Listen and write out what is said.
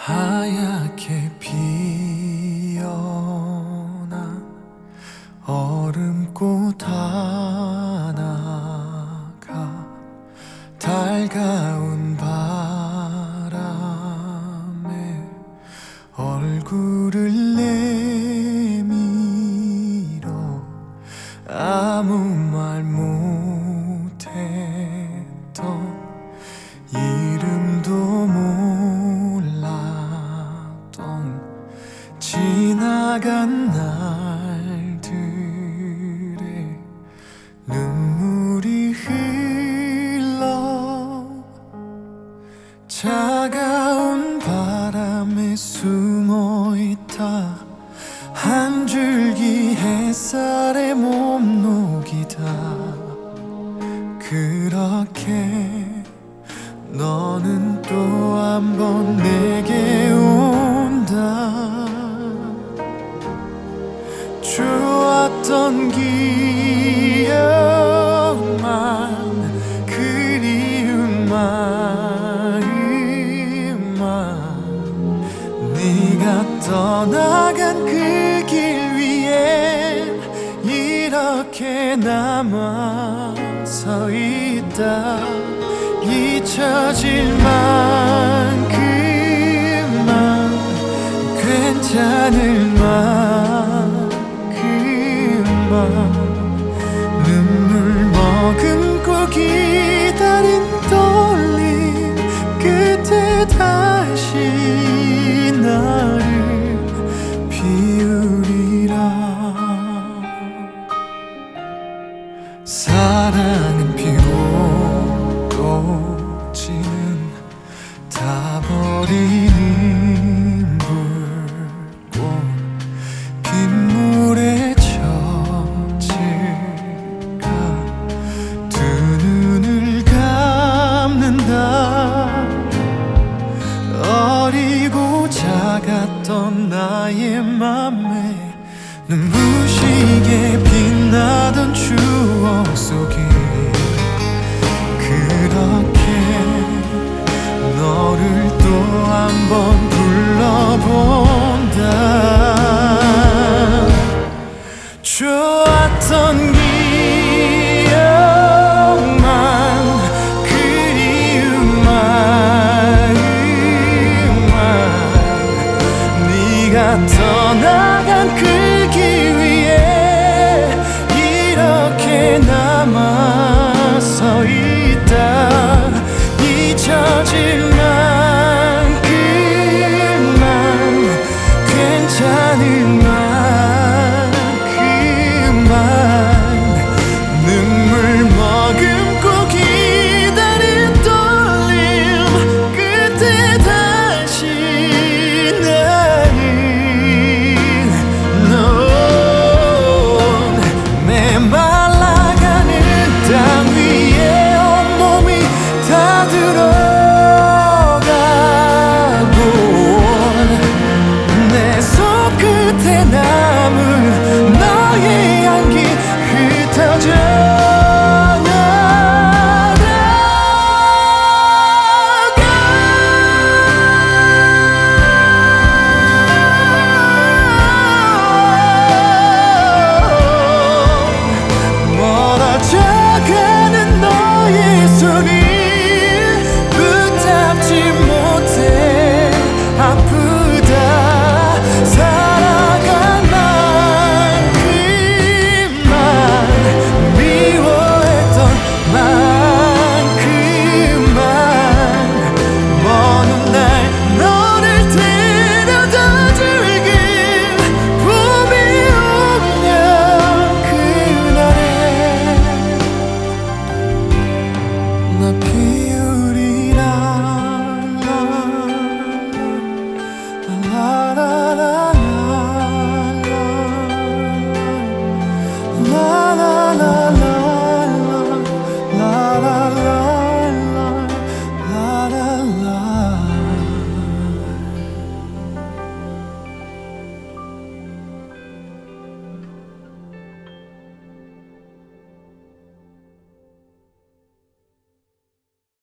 하얗게 피어난 얼음꽃 하나가 달가운 바람에 얼굴을 내밀어 아무 말 못했던 이름도 몰랐던 지나간 날들에 눈물이 흘러 차가운 바람에 숨어있다 한 줄기 햇살에 몸 녹이다 그렇게 너는 또 한 번 내게 온다 좋았던 기억만 그리운 마음만 네가 떠나간 그 길 위엔 이렇게 남아 서 있다 잊혀질 만큼만 괜찮을 만큼만 눈물 머금고 기다린 떨림 끝에 다시 나를 비우리라 사랑은 피고 꽃은 다 버리는 불꽃 빗물에 젖을까 두 눈을 감는다 어리고 작았던 나의 맘에 눈부시게 빛나던 추억 속에 그렇게 너를 또 한 번 불러본다 좋았던 기억만 그리운 마음만 네가 떠나